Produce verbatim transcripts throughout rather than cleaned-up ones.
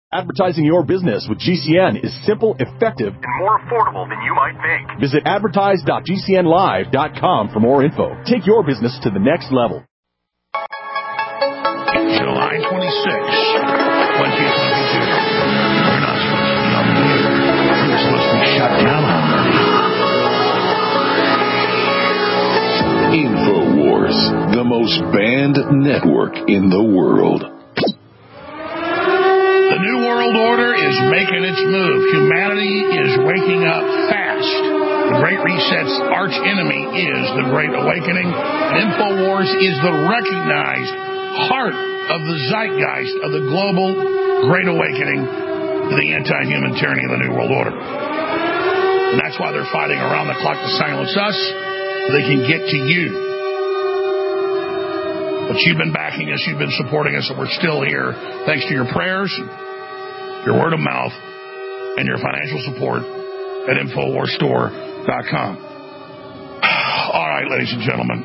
Advertising your business with G C N is simple, effective, and more affordable than you might think. Visit advertise dot g c n live dot com for more info. Take your business to the next level. July twenty-sixth, twenty twenty-two. You're not supposed to be on the air. You're supposed to be shut down already. InfoWars, the most banned network in the world. The New World Order is making its move. Humanity is waking up fast. The Great Reset's arch enemy is the Great Awakening. And InfoWars is the recognized heart of the zeitgeist of the global Great Awakening to the anti-human tyranny of the New World Order. And that's why they're fighting around the clock to silence us, so they can get to you. But you've been backing us, you've been supporting us, and we're still here thanks to your prayers, your word of mouth, and your financial support at InfoWars Store dot com. All right, ladies and gentlemen.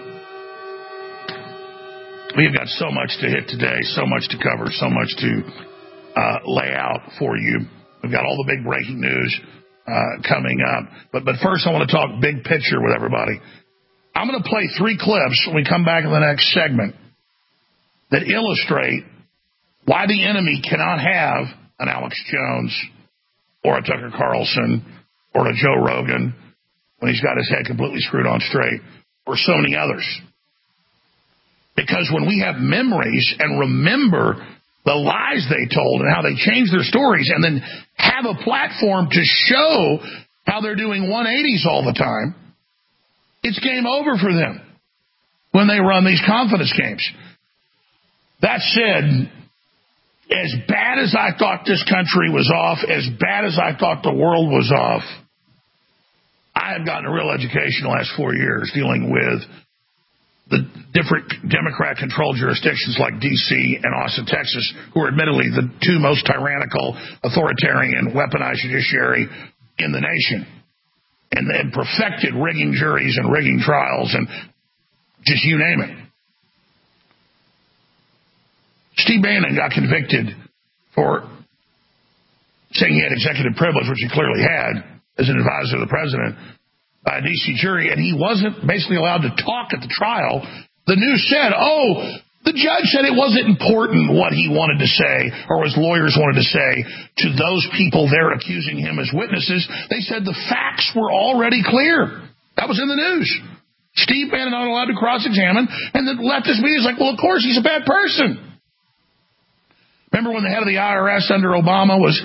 We've got so much to hit today, so much to cover, so much to uh, lay out for you. We've got all the big breaking news uh, coming up. But, but first, I want to talk big picture with everybody. I'm going to play three clips when we come back in the next segment that illustrate why the enemy cannot have an Alex Jones or a Tucker Carlson or a Joe Rogan when he's got his head completely screwed on straight, or so many others. Because when we have memories and remember the lies they told and how they changed their stories, and then have a platform to show how they're doing one eighties all the time, it's game over for them when they run these confidence games. That said, as bad as I thought this country was off, as bad as I thought the world was off, I have gotten a real education the last four years dealing with the different Democrat-controlled jurisdictions like D C and Austin, Texas, who are admittedly the two most tyrannical, authoritarian, weaponized judiciary in the nation, and, and perfected rigging juries and rigging trials and just you name it. Steve Bannon got convicted for saying he had executive privilege, which he clearly had as an advisor to the president, by a D C jury, and he wasn't basically allowed to talk at the trial. The news said, oh, the judge said it wasn't important what he wanted to say or his lawyers wanted to say to those people there accusing him as witnesses. They said the facts were already clear. That was in the news. Steve Bannon not allowed to cross-examine, and the leftist media is like, well, of course, he's a bad person. Remember when the head of the I R S under Obama was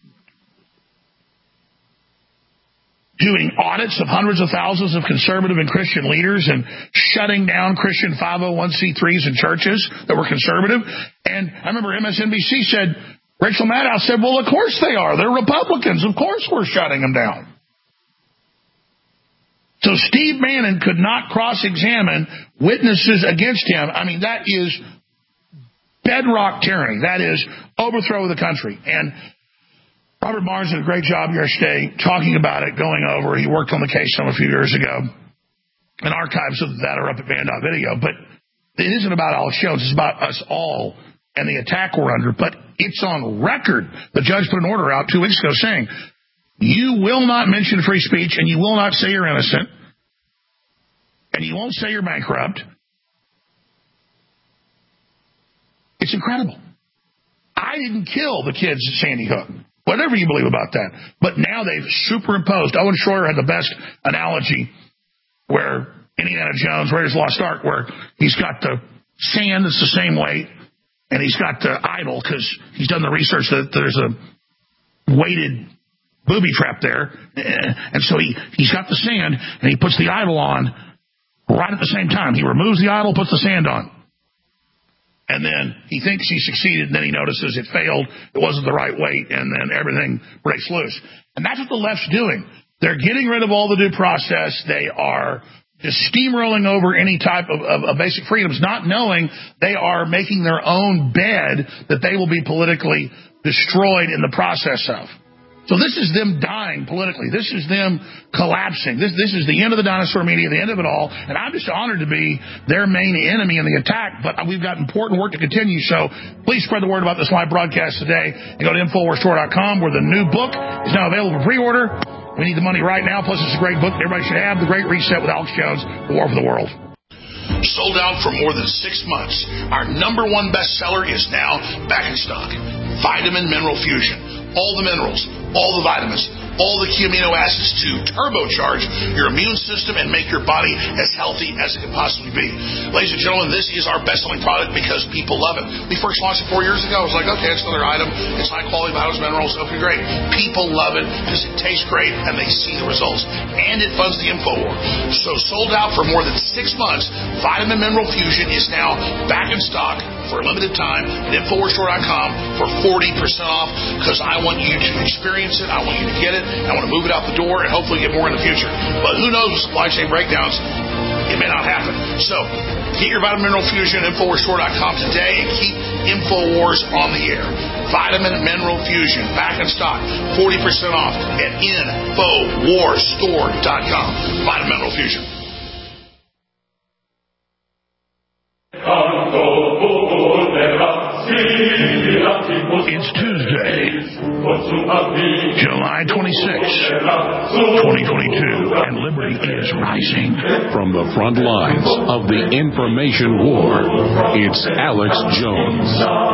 doing audits of hundreds of thousands of conservative and Christian leaders and shutting down Christian five oh one c threes and churches that were conservative? And I remember M S N B C said, Rachel Maddow said, well, of course they are. They're Republicans. Of course we're shutting them down. So Steve Bannon could not cross-examine witnesses against him. I mean, that is bedrock tyranny. That is overthrow of the country. And Robert Barnes did a great job yesterday talking about it, going over. He worked on the case some a few years ago. And archives of that are up at Band Video. But it isn't about Alex Jones. It's about us all and the attack we're under. But it's on record. The judge put an order out two weeks ago saying, you will not mention free speech, and you will not say you're innocent, and you won't say you're bankrupt. It's incredible. I didn't kill the kids at Sandy Hook. Whatever you believe about that. But now they've superimposed. Owen Schroyer had the best analogy where Indiana Jones, Raiders of the Lost Ark, where he's got the sand that's the same weight, and he's got the idol because he's done the research that there's a weighted booby trap there. And so he, he's got the sand, and he puts the idol on right at the same time. He removes the idol, puts the sand on. And then he thinks he succeeded, and then he notices it failed, it wasn't the right weight, and then everything breaks loose. And that's what the left's doing. They're getting rid of all the due process. They are just steamrolling over any type of, of, of basic freedoms, not knowing they are making their own bed that they will be politically destroyed in the process of. So this is them dying politically. This is them collapsing. This this is the end of the dinosaur media, the end of it all. And I'm just honored to be their main enemy in the attack. But we've got important work to continue. So please spread the word about this live broadcast today. And go to Infowars Store dot com where the new book is now available for pre-order. We need the money right now. Plus, it's a great book everybody should have. The Great Reset with Alex Jones, The War for the World. Sold out for more than six months. Our number one bestseller is now back in stock. Vitamin Mineral Fusion. All the minerals, all the vitamins, all the key amino acids to turbocharge your immune system and make your body as healthy as it can possibly be. Ladies and gentlemen, this is our best-selling product because people love it. We first launched it four years ago. I was like, okay, it's another item. It's high-quality vitamins, minerals. Okay, great. People love it because it tastes great and they see the results. And it funds the InfoWar. So sold out for more than six months, Vitamin Mineral Fusion is now back in stock for a limited time at Infowars Store dot com for forty percent off because I want you to experience it. I want you to get it. I want to move it out the door and hopefully get more in the future. But who knows with supply chain breakdowns, it may not happen. So get your Vitamin Mineral Fusion at Infowars Store dot com today and keep InfoWars on the air. Vitamin Mineral Fusion back in stock, forty percent off at Infowars Store dot com. Vitamin Mineral Fusion. It's Tuesday, July twenty-sixth, twenty twenty-two, and liberty is rising. From the front lines of the information war, it's Alex Jones.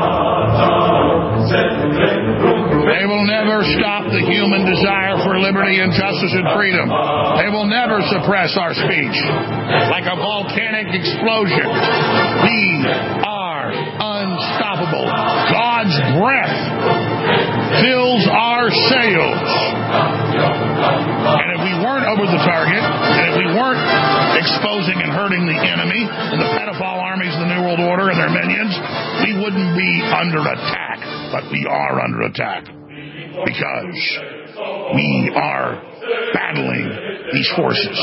They will never stop the human desire for liberty and justice and freedom. They will never suppress our speech. Like a volcanic explosion, we are unstoppable. God's breath fills our sails. And if we weren't over the target, and if we weren't exposing and hurting the enemy and the pedophile armies of the New World Order and their minions, we wouldn't be under attack. But we are under attack because we are battling these forces.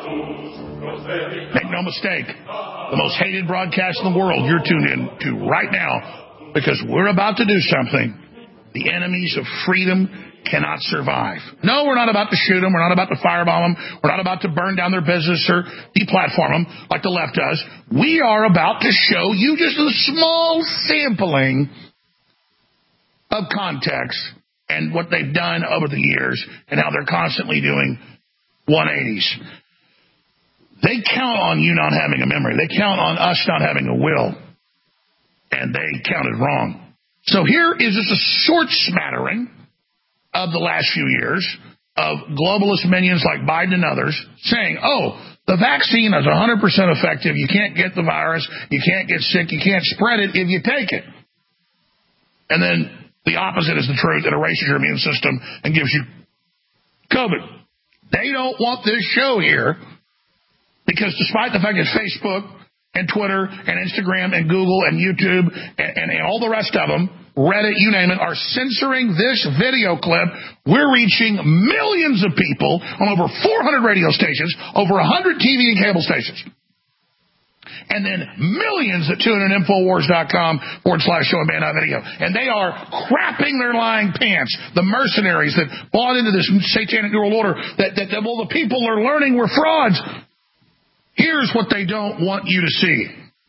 Make no mistake, the most hated broadcast in the world you're tuned in to right now because we're about to do something the enemies of freedom cannot survive. No, we're not about to shoot them. We're not about to firebomb them. We're not about to burn down their business or deplatform them like the left does. We are about to show you just a small sampling of context and what they've done over the years and how they're constantly doing one eighties. They count on you not having a memory. They count on us not having a will. And they counted wrong. So here is just a short smattering of the last few years of globalist minions like Biden and others saying, oh, the vaccine is one hundred percent effective. You can't get the virus. You can't get sick. You can't spread it if you take it. And then the opposite is the truth. It erases your immune system and gives you COVID. They don't want this show here because despite the fact that Facebook and Twitter and Instagram and Google and YouTube and, and, and all the rest of them, Reddit, you name it, are censoring this video clip, we're reaching millions of people on over four hundred radio stations, over one hundred T V and cable stations. And then millions that tune in Infowars dot com forward slash show and ban video. And they are crapping their lying pants. The mercenaries that bought into this satanic New World Order, that, that, that well, the people are learning we're frauds. Here's what they don't want you to see.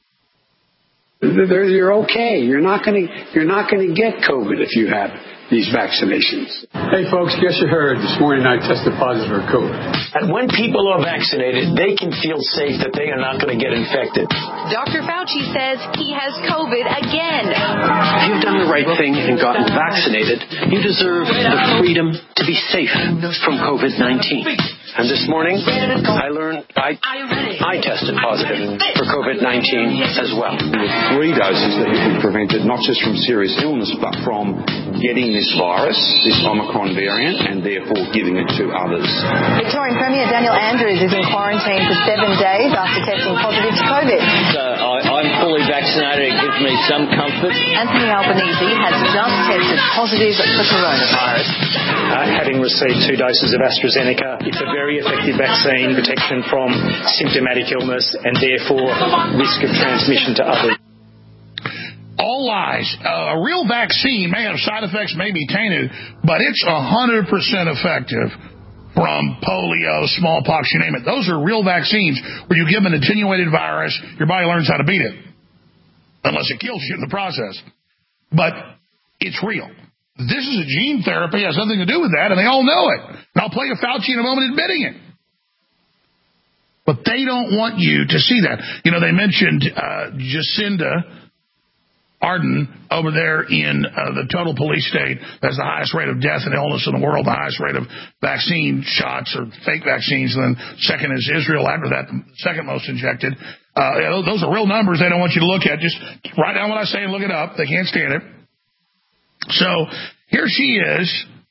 You're okay. You're not going to you're not going to get COVID if you have these vaccinations. Hey, folks, guess you heard. This morning I tested positive for COVID. And when people are vaccinated, they can feel safe that they are not going to get infected. Doctor Fauci says he has COVID again. If you've done the right thing and gotten vaccinated, you deserve the freedom to be safe from COVID nineteen. And this morning, I learned I, I tested positive for COVID nineteen as well. With three doses that you can prevent it not just from serious illness, but from getting this virus, this Omicron variant, and therefore giving it to others. Victorian Premier Daniel Andrews is in quarantine for seven days after testing positive to COVID. So I, I'm fully vaccinated. It gives me some comfort. Anthony Albanese has just tested positive for coronavirus. Uh, having received two doses of AstraZeneca, it's a very effective vaccine, protection from symptomatic illness and therefore risk of transmission to others. All all lies. Uh, a real vaccine may have side effects, may be tainted, but it's one hundred percent effective from polio, smallpox, you name it. Those are real vaccines where you give an attenuated virus, your body learns how to beat it, unless it kills you in the process. But it's real. This is a gene therapy, has nothing to do with that, and they all know it. And I'll play a Fauci in a moment admitting it. But they don't want you to see that. You know, they mentioned uh, Jacinda Ardern over there in uh, the total police state has the highest rate of death and illness in the world, the highest rate of vaccine shots or fake vaccines, and then second is Israel after that, the second most injected. Uh, those are real numbers they don't want you to look at. Just write down what I say and look it up. They can't stand it. So here she is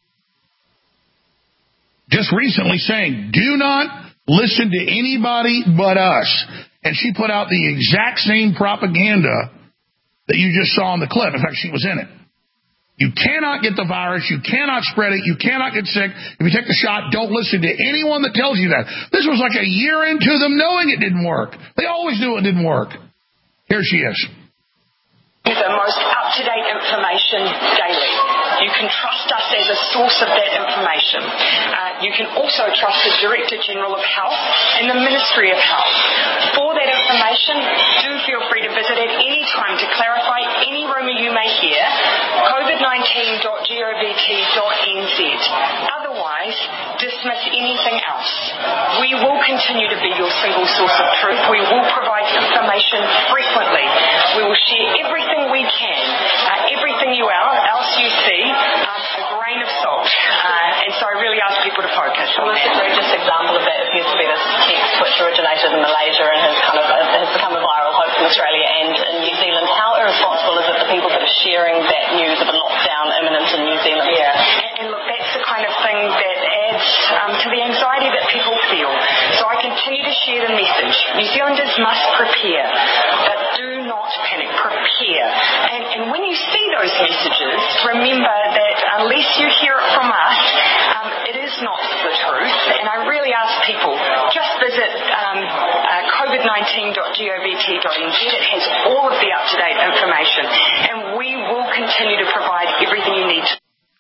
just recently saying, do not listen to anybody but us. And she put out the exact same propaganda that you just saw in the clip. In fact, she was in it. You cannot get the virus. You cannot spread it. You cannot get sick. If you take the shot, don't listen to anyone that tells you that. This was like a year into them knowing it didn't work. They always knew it didn't work. Here she is. The most up-to-date information daily. You can trust us as a source of that information. Uh, you can also trust the Director General of Health and the Ministry of Health. For that information, do feel free to visit at any time to clarify any rumour you may hear, covid nineteen dot govt dot n z. Otherwise, dismiss anything else. We will continue to be your single source of truth. We will provide information frequently. We will share everything we can, uh, everything you else you see, um, a grain of salt. Uh, and so I really ask people to focus on well, that. The greatest example of that appears to be this text which originated in Malaysia and has kind of has become a viral hoax in Australia and in New Zealand. How irresponsible is it the people that are sharing that news of a lockdown imminent in New Zealand? Yeah, and, and look, that's the kind of thing that adds um, to the anxiety that people feel. So I continue to share the message. New Zealanders must prepare, but do not panic. Prepare. And, and when you see those messages, remember that unless you hear it from us, um, it is not the truth. And I really ask people, just visit um, uh, covid nineteen dot govt dot n z. It has all of the up-to-date information. And we will continue to provide everything you need to.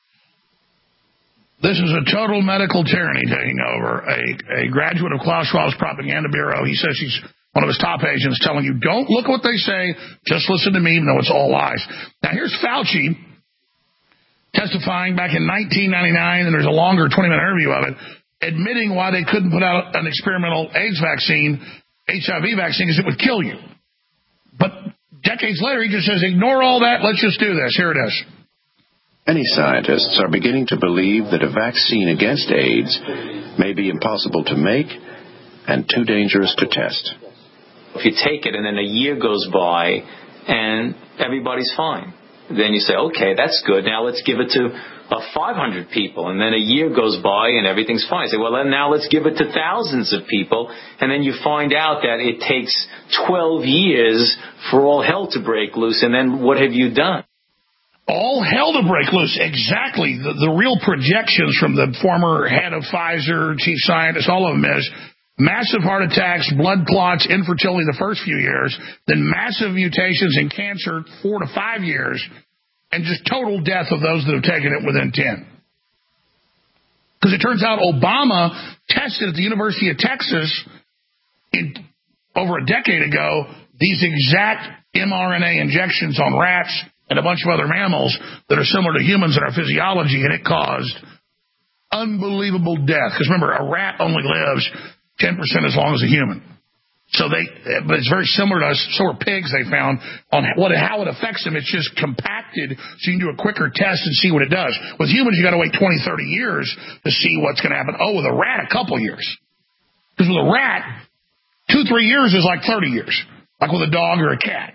This is a total medical tyranny taking over. A, a graduate of Klaus Schwab's propaganda bureau. He says he's one of his top agents telling you, don't look at what they say, just listen to me, even though it's all lies. Now, here's Fauci testifying back in nineteen ninety-nine, and there's a longer twenty-minute interview of it, admitting why they couldn't put out an experimental AIDS vaccine, H I V vaccine, because it would kill you. But decades later, he just says, ignore all that, let's just do this. Here it is. Many scientists are beginning to believe that a vaccine against AIDS may be impossible to make and too dangerous to test. If you take it and then a year goes by and everybody's fine, then you say, okay, that's good. Now let's give it to uh, five hundred people. And then a year goes by and everything's fine. You say, well, then now let's give it to thousands of people. And then you find out that it takes twelve years for all hell to break loose. And then what have you done? All hell to break loose. Exactly. The, the real projections from the former head of Pfizer, chief scientist, all of them is massive heart attacks, blood clots, infertility the first few years, then massive mutations in cancer four to five years, and just total death of those that have taken it within ten. Because it turns out Obama tested at the University of Texas in, over a decade ago these exact mRNA injections on rats and a bunch of other mammals that are similar to humans in our physiology, and it caused unbelievable death. Because remember, a rat only lives ten percent as long as a human. So they, but it's very similar to us. So are pigs, they found, on what how it affects them. It's just compacted so you can do a quicker test and see what it does. With humans, you got to wait twenty, thirty years to see what's going to happen. Oh, with a rat, a couple years. Because with a rat, two, three years is like thirty years. Like with a dog or a cat.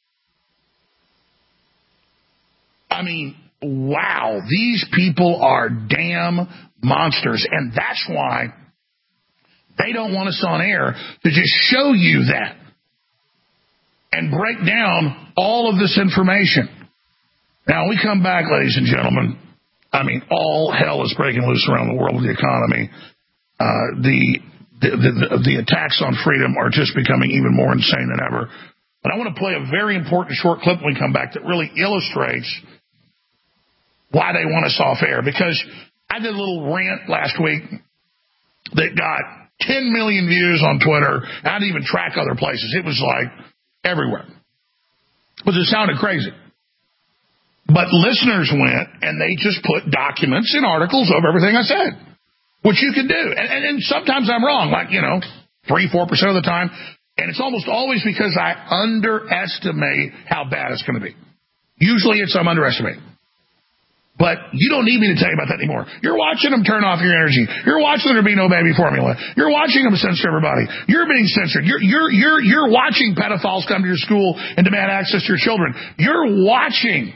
I mean, wow, these people are damn monsters. And that's why they don't want us on air to just show you that and break down all of this information. Now, we come back, ladies and gentlemen. I mean, all hell is breaking loose around the world with the economy. Uh, the, the, the, the attacks on freedom are just becoming even more insane than ever. But I want to play a very important short clip when we come back that really illustrates why they want us off air. Because I did a little rant last week that got ten million views on Twitter. I didn't even track other places. It was like everywhere. But it sounded crazy. But listeners went and they just put documents and articles of everything I said, which you can do. And, and, and sometimes I'm wrong, like, you know, three, four percent of the time. And it's almost always because I underestimate how bad it's going to be. Usually it's I'm underestimating. But you don't need me to tell you about that anymore. You're watching them turn off your energy. You're watching there be no baby formula. You're watching them censor everybody. You're being censored. You're you're you're you're watching pedophiles come to your school and demand access to your children. You're watching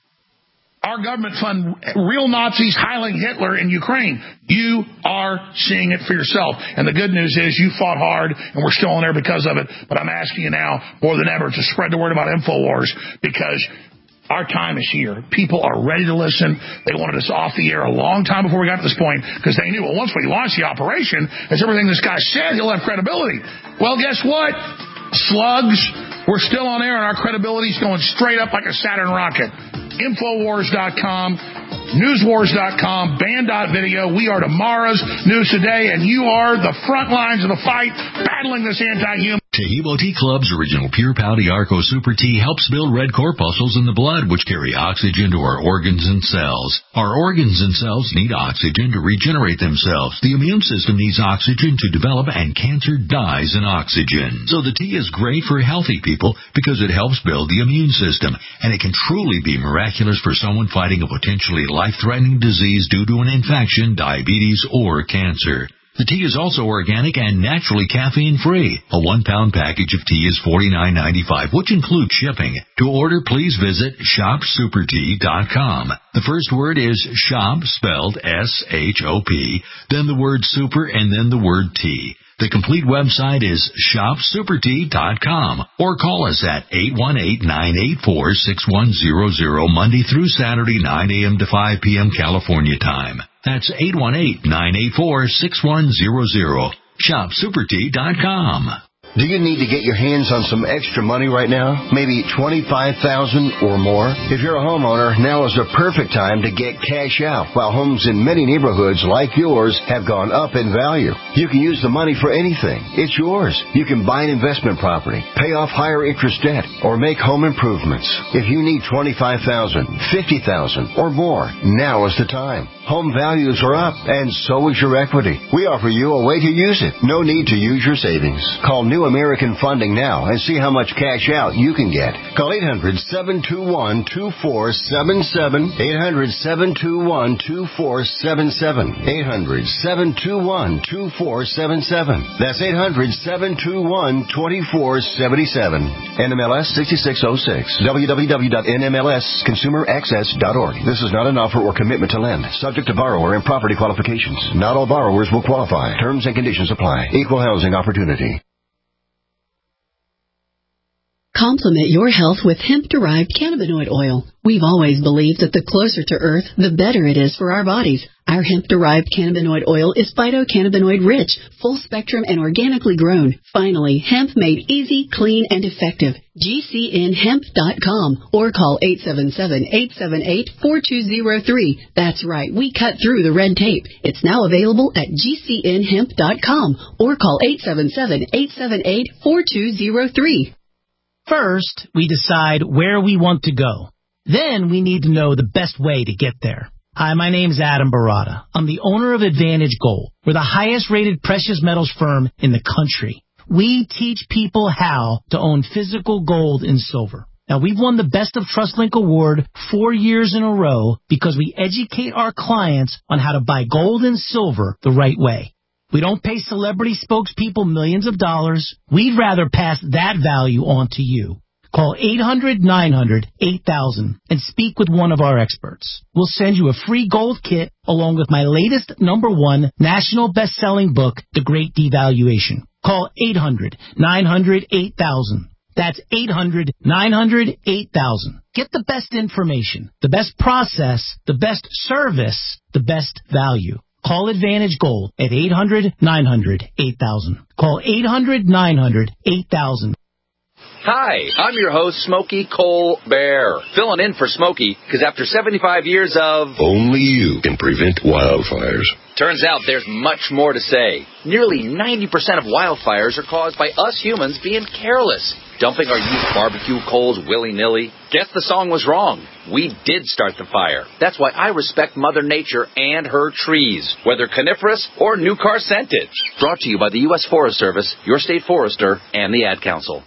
our government fund real Nazis heiling Hitler in Ukraine. You are seeing it for yourself. And the good news is you fought hard, and we're still on there because of it. But I'm asking you now more than ever to spread the word about InfoWars, because our time is here. People are ready to listen. They wanted us off the air a long time before we got to this point, because they knew, well, once we launched the operation, as everything this guy said, he'll have credibility. Well, guess what? Slugs, we're still on air, and our credibility is going straight up like a Saturn rocket. Infowars dot com, Newswars dot com, Band dot video. We are tomorrow's News Today, and you are the front lines of the fight battling this anti-human. Taheebo Tea Club's original Pure Pouty Arco Super Tea helps build red corpuscles in the blood, which carry oxygen to our organs and cells. Our organs and cells need oxygen to regenerate themselves. The immune system needs oxygen to develop, and cancer dies in oxygen. So the tea is great for healthy people because it helps build the immune system, and it can truly be miraculous for someone fighting a potentially life-threatening disease due to an infection, diabetes, or cancer. The tea is also organic and naturally caffeine-free. A one-pound package of tea is forty-nine ninety-five, which includes shipping. To order, please visit shop super tea dot com. The first word is shop, spelled S H O P, then the word super, and then the word tea. The complete website is shop super tea dot com, or call us at eight one eight, nine eight four, six one zero zero Monday through Saturday, nine a.m. to five p.m. California time. That's eight one eight, nine eight four, six one zero zero. shop super tea dot com. Do you need to get your hands on some extra money right now? Maybe twenty-five thousand dollars or more? If you're a homeowner, now is the perfect time to get cash out, while homes in many neighborhoods like yours have gone up in value. You can use the money for anything. It's yours. You can buy an investment property, pay off higher interest debt, or make home improvements. If you need twenty-five thousand dollars, fifty thousand dollars or more, now is the time. Home values are up, and so is your equity. We offer you a way to use it. No need to use your savings. Call New American Funding now and see how much cash out you can get. Call eight hundred, seven two one, two four seven seven, eight hundred, seven two one, two four seven seven, eight hundred, seven two one, two four seven seven. That's eight hundred, seven two one, two four seven seven. N M L S sixty-six oh six. w w w dot n m l s consumer access dot org. This is not an offer or commitment to lend. Subject to borrower and property qualifications. Not all borrowers will qualify. Terms and conditions apply. Equal housing opportunity. Complement your health with hemp-derived cannabinoid oil. We've always believed that the closer to Earth, the better it is for our bodies. Our hemp-derived cannabinoid oil is phytocannabinoid-rich, full-spectrum, and organically grown. Finally, hemp made easy, clean, and effective. G C N hemp dot com or call eight seven seven, eight seven eight, four two zero three. That's right, we cut through the red tape. It's now available at G C N hemp dot com or call eight seven seven, eight seven eight, four two zero three. First, we decide where we want to go. Then we need to know the best way to get there. Hi, my name's Adam Barata. I'm the owner of Advantage Gold. We're the highest-rated precious metals firm in the country. We teach people how to own physical gold and silver. Now, we've won the Best of TrustLink Award four years in a row because we educate our clients on how to buy gold and silver the right way. We don't pay celebrity spokespeople millions of dollars. We'd rather pass that value on to you. Call eight hundred, nine hundred, eight thousand and speak with one of our experts. We'll send you a free gold kit along with my latest number one national best-selling book, The Great Devaluation. Call eight hundred, nine hundred, eight thousand. That's eight hundred, nine hundred, eight thousand. Get the best information, the best process, the best service, the best value. Call Advantage Gold at eight hundred, nine hundred, eight thousand. Call eight hundred, nine hundred, eight thousand. Hi, I'm your host, Smokey Cole Bear, filling in for Smokey, because after seventy-five years of... Only you can prevent wildfires. Turns out there's much more to say. Nearly ninety percent of wildfires are caused by us humans being careless, dumping our used barbecue coals willy-nilly. Guess the song was wrong. We did start the fire. That's why I respect Mother Nature and her trees, whether coniferous or new car scented. Brought to you by the U S Forest Service, your state forester, and the Ad Council.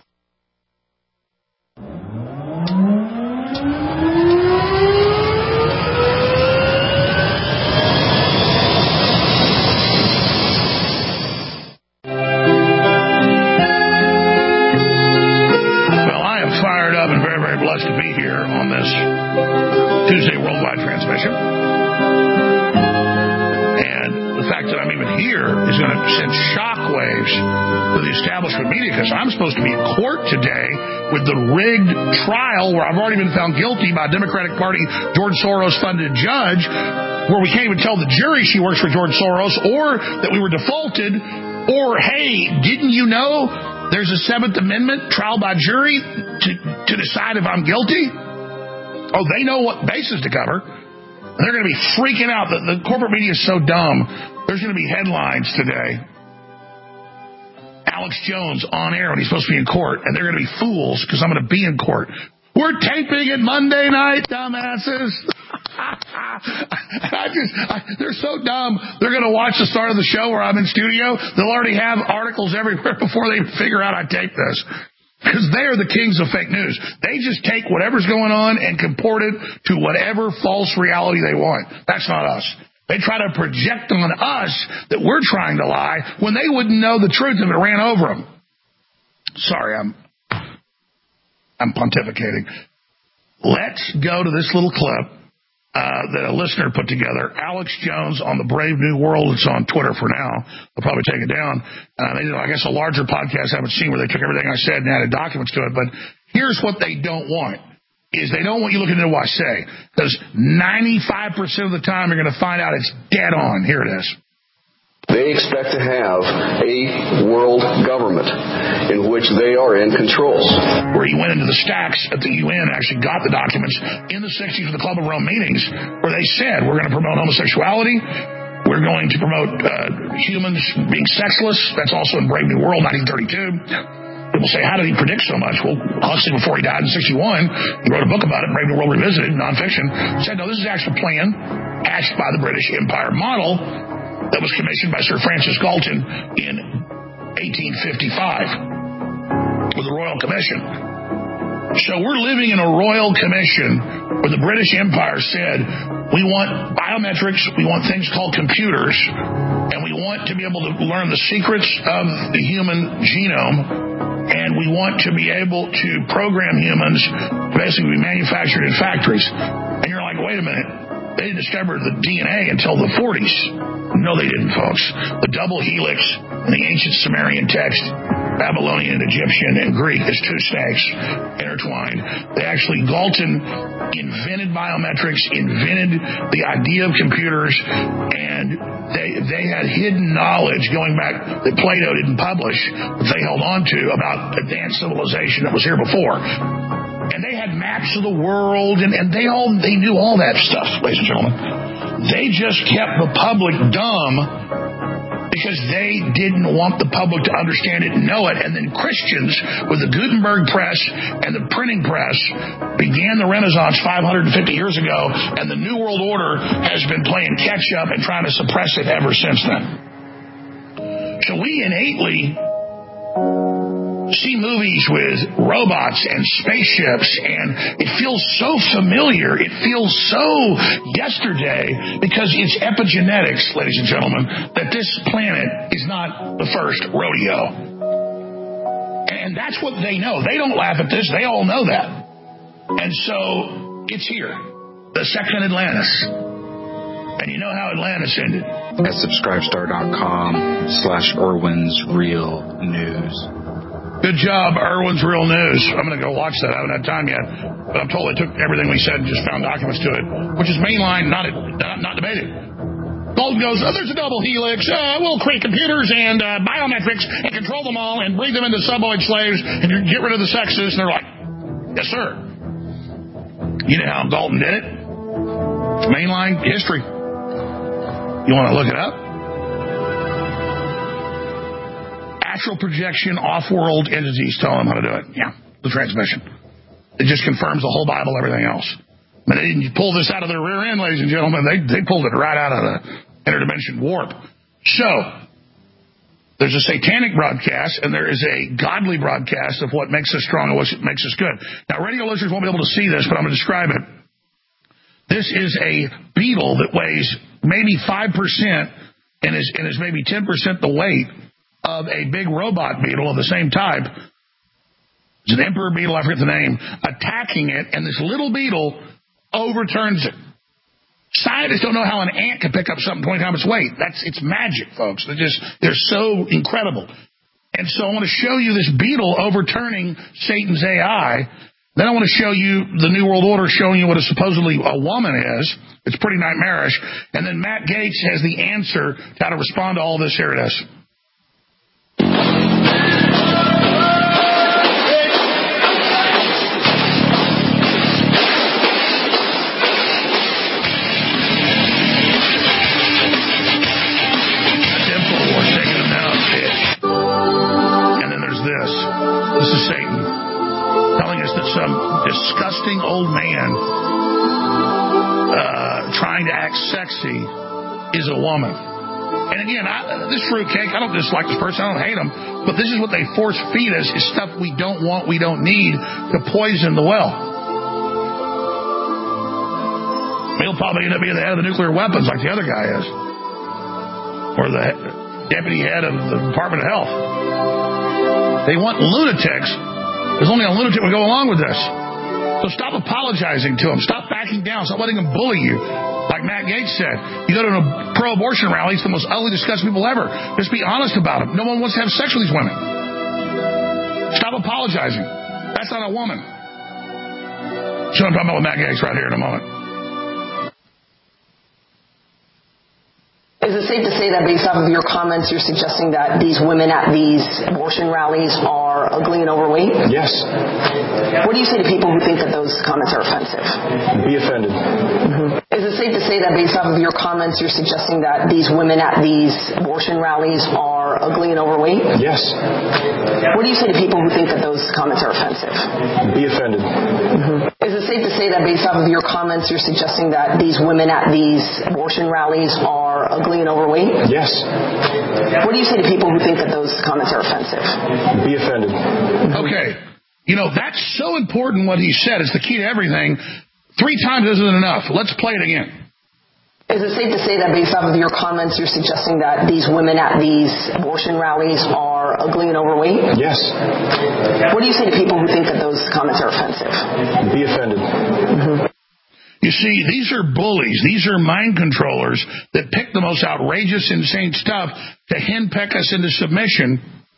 Blessed to be here on this Tuesday worldwide transmission. And the fact that I'm even here is going to send shockwaves to the establishment media, because I'm supposed to be in court today with the rigged trial where I've already been found guilty by a Democratic Party George Soros-funded judge, where we can't even tell the jury she works for George Soros, or that we were defaulted, or, hey, didn't you know there's a Seventh Amendment trial by jury to, to decide if I'm guilty? Oh, they know what bases to cover. They're going to be freaking out. The, the corporate media is so dumb. There's going to be headlines today. Alex Jones on air when he's supposed to be in court, and they're going to be fools because I'm going to be in court. We're taping it Monday night, dumbasses. I just, I, they're so dumb. They're going to watch the start of the show where I'm in studio. They'll already have articles everywhere before they figure out I taped this. Because they are the kings of fake news. They just take whatever's going on and comport it to whatever false reality they want. That's not us. They try to project on us that we're trying to lie when they wouldn't know the truth if it ran over them. Sorry, I'm I'm pontificating. Let's go to this little clip uh, that a listener put together. Alex Jones on the Brave New World. It's on Twitter for now. They'll probably take it down. Uh, they did, I guess, a larger podcast I haven't seen where they took everything I said and added documents to it. But here's what they don't want. Is they don't want you looking into what I say. Because ninety-five percent of the time you're going to find out it's dead on. Here it is. They expect to have a world government in which they are in control. Where he went into the stacks at the U N and actually got the documents in the sixties for the Club of Rome meetings where they said, we're going to promote homosexuality, we're going to promote uh, humans being sexless. That's also in Brave New World, nineteen thirty-two. People say, how did he predict so much? Well, Huxley, before he died in sixty-one, he wrote a book about it, Brave New World Revisited, nonfiction, said, no, this is actually a plan hatched by the British Empire model that was commissioned by Sir Francis Galton in eighteen fifty-five with the Royal Commission. So we're living in a Royal Commission where the British Empire said, we want biometrics, we want things called computers, and we want to be able to learn the secrets of the human genome, and we want to be able to program humans to basically be manufactured in factories. And you're like, wait a minute, they didn't discover the D N A until the forties. No, they didn't, folks. The double helix in the ancient Sumerian text, Babylonian, Egyptian, and Greek is two snakes intertwined. They actually, Galton invented biometrics, invented the idea of computers, and they they had hidden knowledge going back that Plato didn't publish, that they held on to about advanced civilization that was here before. And they had maps of the world, and, and they all they knew all that stuff, ladies and gentlemen. They just kept the public dumb because they didn't want the public to understand it and know it. And then Christians, with the Gutenberg press and the printing press, began the Renaissance five hundred fifty years ago, and the New World Order has been playing catch-up and trying to suppress it ever since then. So we innately see movies with robots and spaceships, and it feels so familiar. It feels so yesterday because it's epigenetics, ladies and gentlemen, that this planet is not the first rodeo. And that's what they know. They don't laugh at this. They all know that. And so it's here. The second Atlantis. And you know how Atlantis ended. At subscribestar.com slash Irwin's Real News. Good job, Irwin's Real News. I'm going to go watch that. I haven't had time yet. But I'm told they took everything we said and just found documents to it, which is mainline, not not, not debated. Galton goes, oh, there's a double helix. Uh, we'll create computers and uh, biometrics and control them all and breed them into suboid slaves and get rid of the sexes. And they're like, yes, sir. You know how Dalton did it? Mainline history. You want to look it up? Astral projection, off-world entities tell them how to do it. Yeah, the transmission. It just confirms the whole Bible, everything else. But they didn't pull this out of their rear end, ladies and gentlemen. They they pulled it right out of the interdimension warp. So, there's a satanic broadcast, and there is a godly broadcast of what makes us strong and what makes us good. Now, radio listeners won't be able to see this, but I'm going to describe it. This is a beetle that weighs maybe five percent and is, and is maybe ten percent the weight of a big robot beetle of the same type. It's an emperor beetle, I forget the name, attacking it, and this little beetle overturns it. Scientists don't know how an ant can pick up something twenty times its weight. That's it's magic, folks. They're just they're so incredible. And so I want to show you this beetle overturning Satan's A I. Then I want to show you the New World Order showing you what a supposedly a woman is. It's pretty nightmarish. And then Matt Gaetz has the answer to how to respond to all this. Here it is. This is Satan telling us that some disgusting old man uh, trying to act sexy is a woman. And again, I, this fruitcake, I don't dislike this person, I don't hate them, but this is what they force feed us, is stuff we don't want, we don't need, to poison the well. He'll probably end up being the head of the nuclear weapons like the other guy is. Or the deputy head of the Department of Health. They want lunatics. There's only a lunatic would go along with this. So stop apologizing to them. Stop backing down. Stop letting them bully you. Like Matt Gaetz said, you go to a pro-abortion rally, it's the most ugly, disgusting people ever. Just be honest about them. No one wants to have sex with these women. Stop apologizing. That's not a woman. So I'm talking about with Matt Gaetz right here in a moment. Is it safe to say that based off of your comments, you're suggesting that these women at these abortion rallies are ugly and overweight? Yes. What do you say to people who think that those comments are offensive? Be offended. Mm-hmm. Is it safe to say that based off of your comments, you're suggesting that these women at these abortion rallies are ugly and overweight? Yes. What do you say to people who think that those comments are offensive? Be offended. Mm-hmm. Is it safe to say that based off of your comments, you're suggesting that these women at these abortion rallies are ugly and overweight? Yes. What do you say to people who think that those comments are offensive? Be offended. Okay. You know, that's so important what he said. It's the key to everything. Three times isn't enough. Let's play it again. Is it safe to say that based off of your comments, you're suggesting that these women at these abortion rallies are ugly and overweight? Yes. What do you say to people who think that those comments are offensive? Be offended. Mm-hmm. You see, these are bullies. These are mind controllers that pick the most outrageous, insane stuff to henpeck us into submission.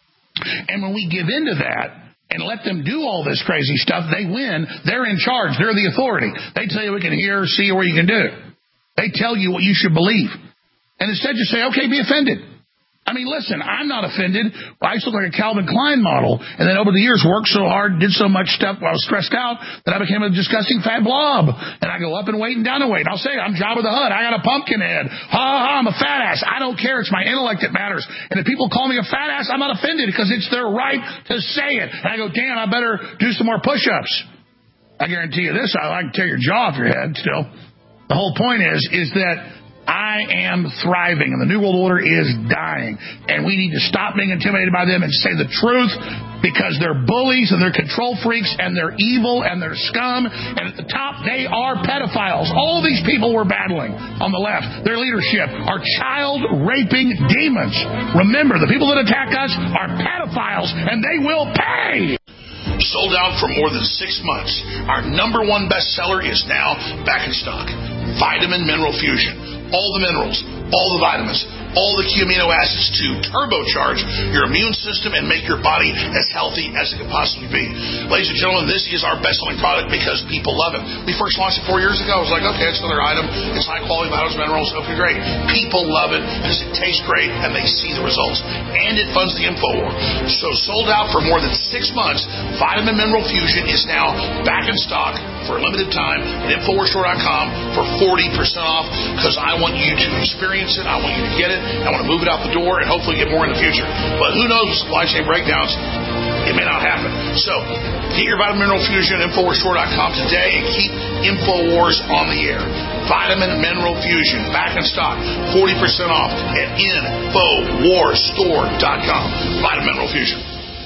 And when we give into that and let them do all this crazy stuff, they win. They're in charge. They're the authority. They tell you what you can hear, see, or what you can do. They tell you what you should believe. And instead you say, okay, be offended. I mean, listen, I'm not offended. I used to look like a Calvin Klein model, and then over the years worked so hard, did so much stuff while I was stressed out that I became a disgusting fat blob. And I go up in weight and down in weight. I'll say, I'm Jabba the Hutt. I got a pumpkin head. Ha ha ha, I'm a fat ass. I don't care. It's my intellect that matters. And if people call me a fat ass, I'm not offended because it's their right to say it. And I go, damn, I better do some more push-ups. I guarantee you this, I can tear your jaw off your head still. The whole point is, is that I am thriving, and the New World Order is dying. And we need to stop being intimidated by them and say the truth, because they're bullies, and they're control freaks, and they're evil, and they're scum. And at the top, they are pedophiles. All of these people we're battling on the left, their leadership, are child-raping demons. Remember, the people that attack us are pedophiles, and they will pay! Sold out for more than six months. Our number one bestseller is now back in stock. Vitamin Mineral Fusion. All the minerals, all the vitamins, all the key amino acids to turbocharge your immune system and make your body as healthy as it can possibly be. Ladies and gentlemen, this is our best-selling product because people love it. We first launched it four years ago. I was like, okay, it's another item. It's high-quality vitamins, minerals. Okay, great. People love it because it tastes great and they see the results. And it funds the InfoWar. So sold out for more than six months, Vitamin Mineral Fusion is now back in stock for a limited time at Infowar Store dot com for forty percent off because I want you to experience it. I want you to get it. I want to move it out the door and hopefully get more in the future. But who knows with supply chain breakdowns, it may not happen. So get your Vitamin Mineral Fusion at Infowar Store dot com today and keep InfoWars on the air. Vitamin Mineral Fusion back in stock, forty percent off at Infowar Store dot com. Vitamin Mineral Fusion.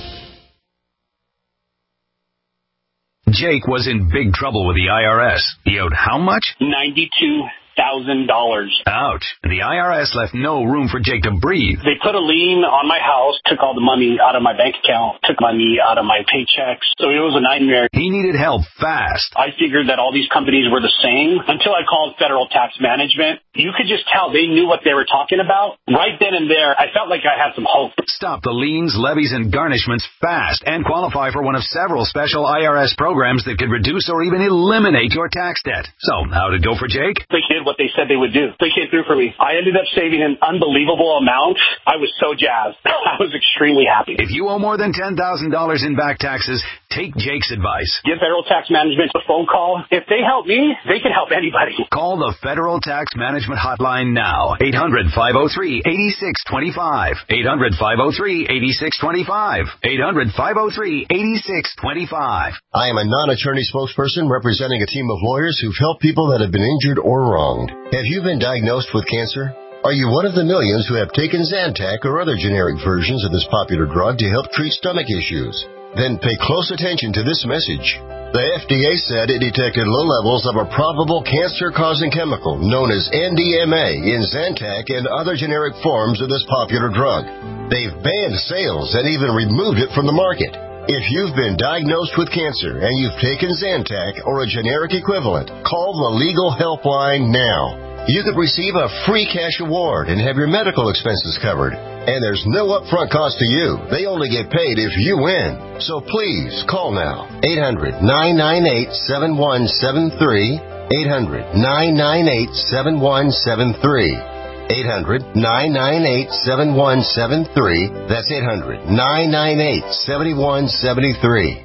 Jake was in big trouble with the I R S. He owed how much? ninety-two thousand dollars. Ouch. The I R S left no room for Jake to breathe. They put a lien on my house, took all the money out of my bank account, took money out of my paychecks. So it was a nightmare. He needed help fast. I figured that all these companies were the same until I called Federal Tax Management. You could just tell they knew what they were talking about. Right then and there, I felt like I had some hope. Stop the liens, levies, and garnishments fast and qualify for one of several special I R S programs that could reduce or even eliminate your tax debt. So, how'd it go for Jake? They did what they said they would do. They came through for me. I ended up saving an unbelievable amount. I was so jazzed. I was extremely happy. If you owe more than ten thousand dollars in back taxes, take Jake's advice. Give Federal Tax Management a phone call. If they help me, they can help anybody. Call the Federal Tax Management Hotline now. eight hundred, five oh three, eight six two five. eight hundred, five oh three, eight six two five. eight hundred, five oh three, eight six two five. I am a non-attorney spokesperson representing a team of lawyers who've helped people that have been injured or wronged. Have you been diagnosed with cancer? Are you one of the millions who have taken Zantac or other generic versions of this popular drug to help treat stomach issues? Then pay close attention to this message. The F D A said it detected low levels of a probable cancer-causing chemical known as N D M A in Zantac and other generic forms of this popular drug. They've banned sales and even removed it from the market. If you've been diagnosed with cancer and you've taken Zantac or a generic equivalent, call the legal helpline now. You could receive a free cash award and have your medical expenses covered. And there's no upfront cost to you. They only get paid if you win. So please, call now. eight hundred, nine nine eight, seven one seven three. eight hundred, nine nine eight, seven one seven three. eight hundred, nine nine eight, seven one seven three. That's eight hundred, nine nine eight, seven one seven three.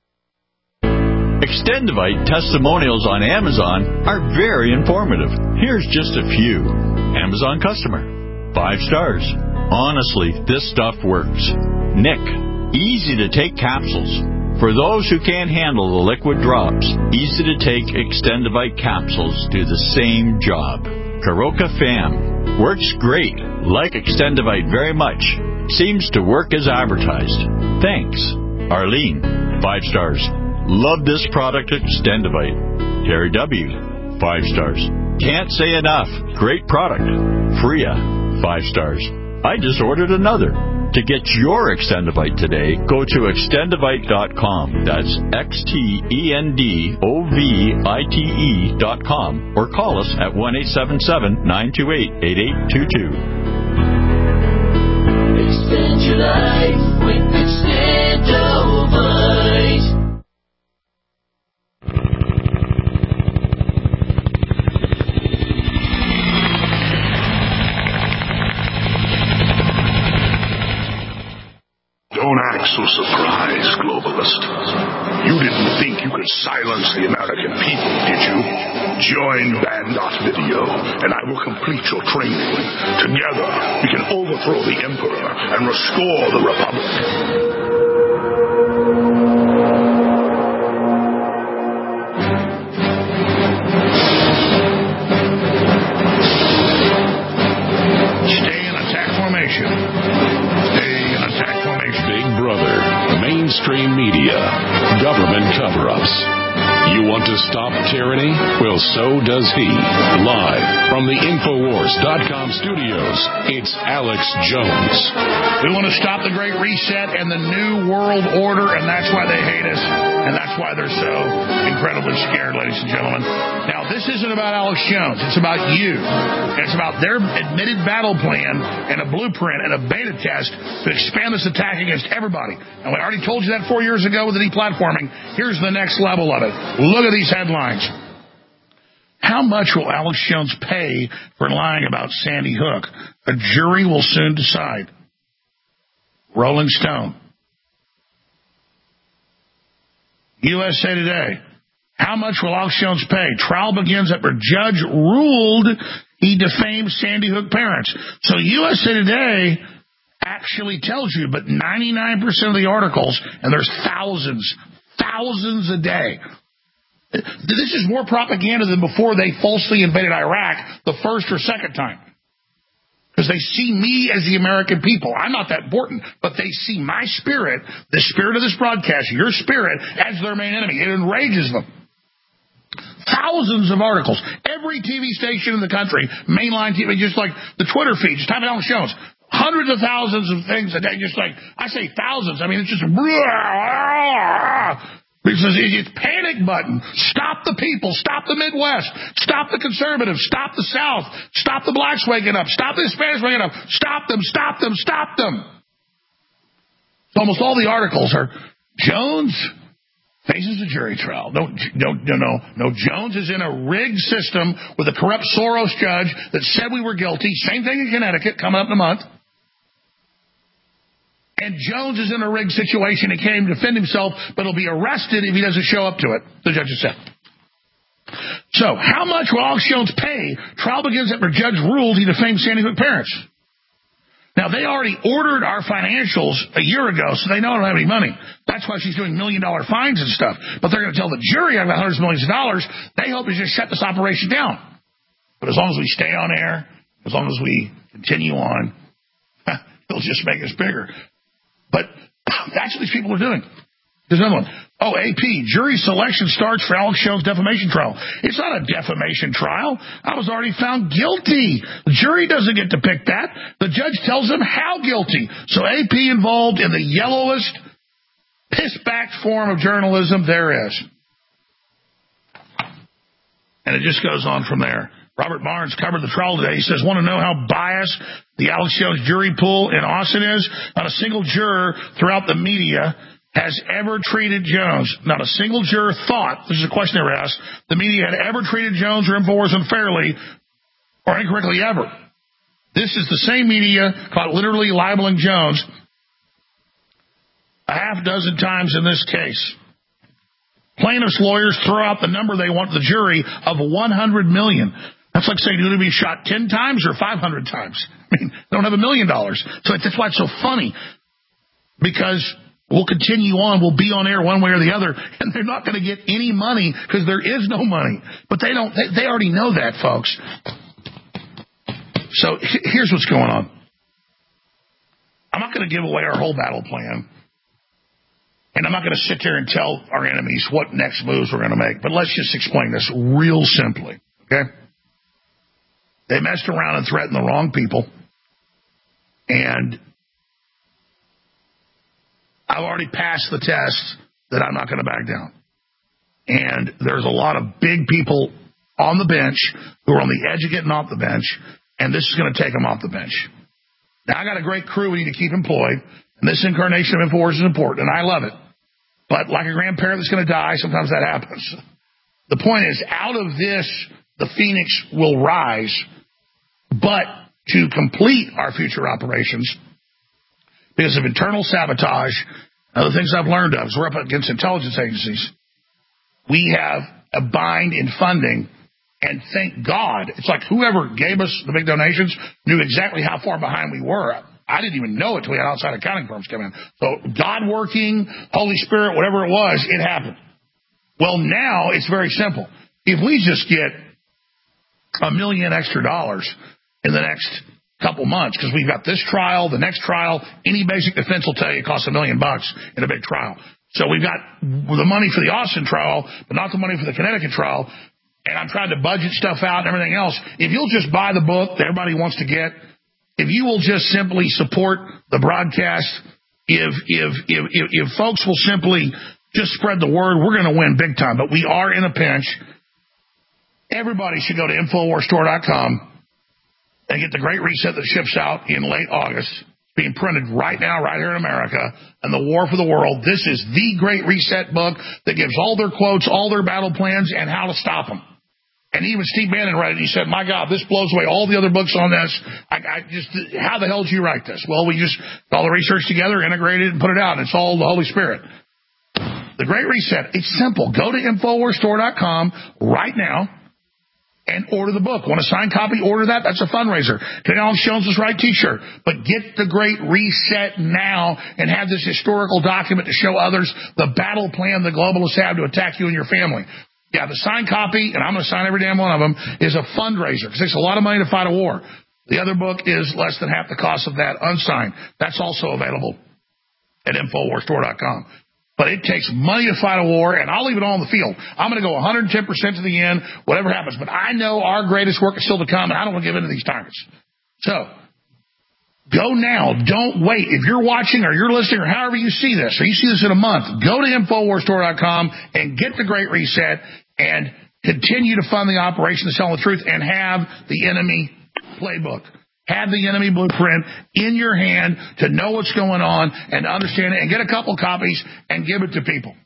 Extendivite testimonials on Amazon are very informative. Here's just a few. Amazon customer. Five stars. Honestly, this stuff works. Nick. Easy to take capsules. For those who can't handle the liquid drops, easy to take Extendivite capsules do the same job. Karoka Fam. Works great. Like Extendivite very much. Seems to work as advertised. Thanks. Arlene. Five stars. Love this product, Extendivite. Terry W. Five stars. Can't say enough. Great product. Freya. Five stars. I just ordered another. To get your Extendivite today, go to extendivite dot com. That's X T E N D O V I T E dot com. Or call us at one eight seven seven, nine two eight, eight eight two two. Extend your life with Extendivite. Don't act so surprised, globalist. You didn't think you could silence the American people, did you? Join Band dot Video, and I will complete your training. Together, we can overthrow the Emperor and restore the Republic. Stay in attack formation. Stay in attack formation. Big Brother, mainstream media, government cover-ups. You want to stop tyranny? Well, so does he. Live from the Infowars dot com studios, it's Alex Jones. We want to stop the Great Reset and the New World Order, and that's why they hate us, and that's why they're so incredibly scared, ladies and gentlemen. Now, Now, this isn't about Alex Jones. It's about you. It's about their admitted battle plan and a blueprint and a beta test to expand this attack against everybody. And we already told you that four years ago with the deplatforming. Here's the next level of it. Look at these headlines. How much will Alex Jones pay for lying about Sandy Hook? A jury will soon decide. Rolling Stone. U S A Today. How much will Alex Jones pay? Trial begins after judge ruled he defamed Sandy Hook parents. So U S A Today actually tells you, but ninety-nine percent of the articles, and there's thousands, thousands a day. This is more propaganda than before they falsely invaded Iraq the first or second time. Because they see me as the American people. I'm not that important, but they see my spirit, the spirit of this broadcast, your spirit, as their main enemy. It enrages them. Thousands of articles. Every T V station in the country, mainline T V, just like the Twitter feed, just type it on the shows. Hundreds of thousands of things a day, just like, I say thousands, I mean, it's just, because it's panic button. Stop the people. Stop the Midwest. Stop the conservatives. Stop the South. Stop the blacks waking up. Stop the Hispanics waking up. Stop them. Stop them. Stop them. So almost all the articles are Jones faces a jury trial. No, no, no, no, no. Jones is in a rigged system with a corrupt Soros judge that said we were guilty. Same thing in Connecticut coming up in a month. And Jones is in a rigged situation. He can't even defend himself, but he'll be arrested if he doesn't show up to it, the judge has said. So, how much will Alex Jones pay? Trial begins after judge ruled he defamed Sandy Hook parents. Now, they already ordered our financials a year ago, so they know I don't have any money. That's why she's doing million-dollar fines and stuff. But they're going to tell the jury I've got hundreds of millions of dollars. They hope to just shut this operation down. But as long as we stay on air, as long as we continue on, they'll just make us bigger. But that's what these people are doing. There's another one. Oh, A P, jury selection starts for Alex Jones' defamation trial. It's not a defamation trial. I was already found guilty. The jury doesn't get to pick that. The judge tells them how guilty. So A P involved in the yellowest, piss-back form of journalism there is. And it just goes on from there. Robert Barnes covered the trial today. He says, want to know how biased the Alex Jones jury pool in Austin is? Not a single juror throughout the media has ever treated Jones. Not a single juror thought, this is a question they were asked, the media had ever treated Jones or InfoWars unfairly or incorrectly ever. This is the same media caught literally libeling Jones a half dozen times in this case. Plaintiffs' lawyers throw out the number they want the jury of one hundred million dollars. That's like saying, you're going to be shot ten times or five hundred times. I mean, they don't have a million dollars. So that's why it's so funny. Because we'll continue on. We'll be on air one way or the other. And they're not going to get any money because there is no money. But they don't. They, they already know that, folks. So here's what's going on. I'm not going to give away our whole battle plan. And I'm not going to sit there and tell our enemies what next moves we're going to make. But let's just explain this real simply. Okay? They messed around and threatened the wrong people. And I've already passed the test that I'm not going to back down. And there's a lot of big people on the bench who are on the edge of getting off the bench. And this is going to take them off the bench. Now, I got a great crew we need to keep employed. And this incarnation of InfoWars is important. And I love it. But like a grandparent that's going to die, sometimes that happens. The point is, out of this, the phoenix will rise. But to complete our future operations, because of internal sabotage, other things I've learned of, is we're up against intelligence agencies. We have a bind in funding, and thank God, it's like whoever gave us the big donations knew exactly how far behind we were. I didn't even know it until we had outside accounting firms come in. So God working, Holy Spirit, whatever it was, it happened. Well, now it's very simple. If we just get a million extra dollars in the next couple months, because we've got this trial, the next trial, any basic defense will tell you it costs a million bucks in a big trial. So we've got the money for the Austin trial, but not the money for the Connecticut trial. And I'm trying to budget stuff out and everything else. If you'll just buy the book that everybody wants to get, if you will just simply support the broadcast, if if if if, if folks will simply just spread the word, we're going to win big time. But we are in a pinch. Everybody should go to Infowars Store dot com and get the Great Reset that ships out in late August. It's being printed right now, right here in America, and the War for the World. This is the Great Reset book that gives all their quotes, all their battle plans, and how to stop them. And even Steve Bannon read it, and he said, my God, this blows away all the other books on this. I, I just, how the hell did you write this? Well, we just got all the research together, integrated it, and put it out. It's all the Holy Spirit. The Great Reset, it's simple. Go to Infowars Store dot com right now and order the book. Want a signed copy? Order that. That's a fundraiser. Get Alex Jones's right T-shirt. But get the Great Reset now and have this historical document to show others the battle plan the globalists have to attack you and your family. Yeah, the signed copy, and I'm going to sign every damn one of them, is a fundraiser because it takes a lot of money to fight a war. The other book is less than half the cost of that, unsigned. That's also available at Infowars Store dot com. But it takes money to fight a war, and I'll leave it all on the field. I'm going to go one hundred ten percent to the end, whatever happens. But I know our greatest work is still to come, and I don't want to give in to these tyrants. So, go now. Don't wait. If you're watching or you're listening or however you see this, or you see this in a month, go to Infowars Store dot com and get the Great Reset and continue to fund the operation of Telling the Truth and have the enemy playbook. Have the enemy blueprint in your hand to know what's going on and understand it and get a couple copies and give it to people.